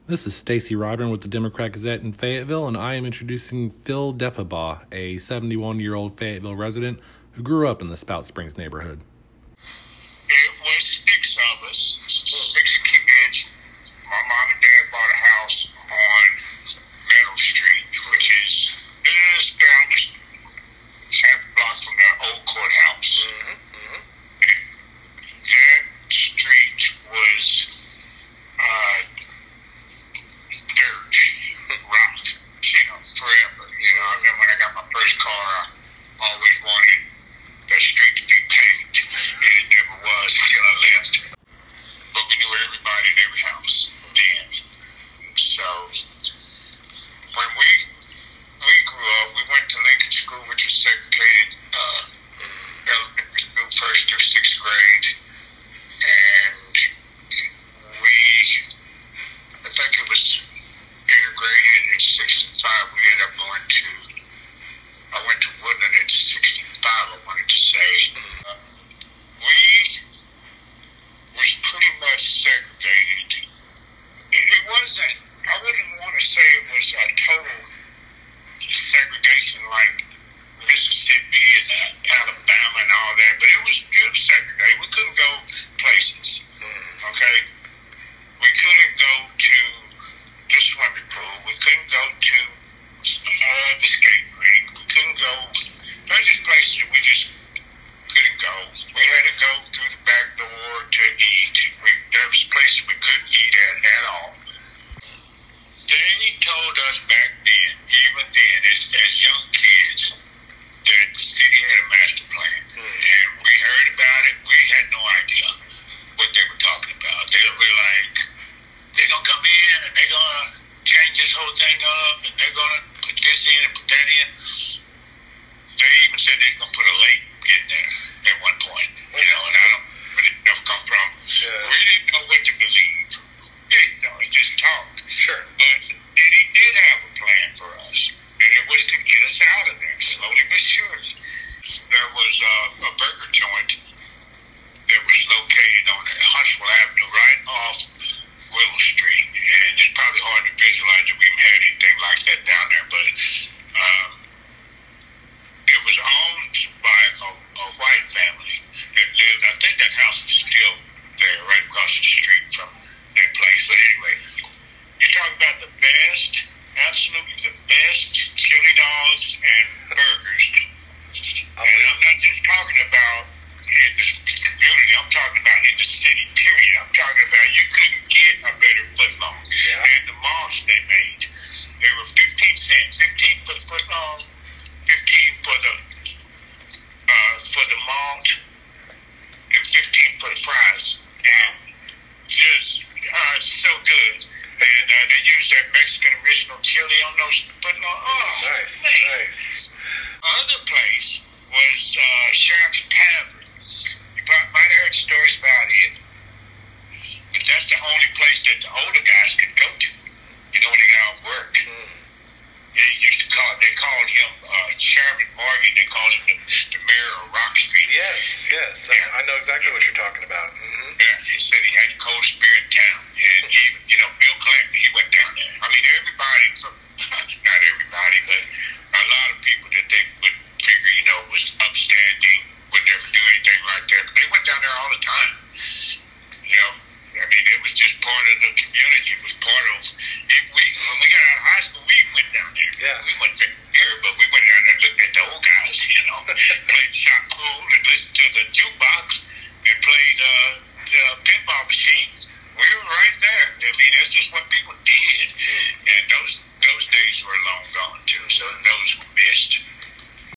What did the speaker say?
This is Stacy Rodman with the Democrat Gazette in Fayetteville, and I am introducing Phil Defabaugh, a 71-year-old Fayetteville resident who grew up in the Spout Springs neighborhood. It was six of us, six kids. My mom and dad bought a house on Meadow Street, which is just down the half block from the old courthouse. And that street was dirt, rock, forever. I remember when I got my first car, I always wanted that street to be paved, and it never was until I left. But we knew everybody in every house then. So when we grew up, we went to Lincoln School, which was segregated elementary school, first through sixth grade, and I think it was integrated in 65. We ended up I went to Woodland in 65, I wanted to say. We was pretty much segregated. It wasn't, I wouldn't want to say it was a total segregation like Mississippi and Alabama and all that, but it was segregated. We couldn't go places, okay? We couldn't go to the swimming pool. We couldn't go to the skate rink. We couldn't go. Those just places we just couldn't go. We had to go through the back door to eat. There was places we couldn't eat at all. They told us back then, even then, as young kids, that the city had a master plan. And we heard about it. We had no idea what they were talking about. They were like, they're going to come in and they're going to change this whole thing up and they're going to put this in and put that in. They even said they're going to put a lake in there at one point, and I don't really know where it come from. Sure. We didn't know what to believe. He just talked. Sure. But he did have a plan for us, and it was to get us out of there, slowly but surely. There was a burger joint that was located on Huntsville Avenue right off Willow Street, and it's probably hard to visualize that we even had anything like that down there, but it was owned by a white family that lived, I think that house is still there, right across the street from that place. But anyway, you're talking about the best, absolutely the best chili dogs and burgers. And I'm not just talking about in the community, I'm talking about in the city, period. I'm talking about you couldn't get a better footlong. Yeah. And the malls they made, they were 15 cents, 15 for the footlong, 15 for the malt, and 15 for the fries. And just, so good. And they used that Mexican original chili on those footlong. Oh, nice, man. nice. Other place was Sheriff's Tavern. You might have heard stories about it, but that's the only place that the older guys could go to, when they got off work. They called him Chairman Morgan. They called him the mayor of Rock Street. Yes. Yeah. I know exactly what you're talking about. Mm-hmm. Yeah, he said he had the coldest beer in town. And even, Bill Clinton, he went down there. I mean, everybody, not everybody, but a lot of people that they would figure, was upstanding, would never do anything like that. But they went down there all the time. I mean, it was just part of the community. It was part of it. When we got out of high school, we went down there. Yeah. We went there, but we went down there and looked at the old guys, played shot pool and listened to the jukebox.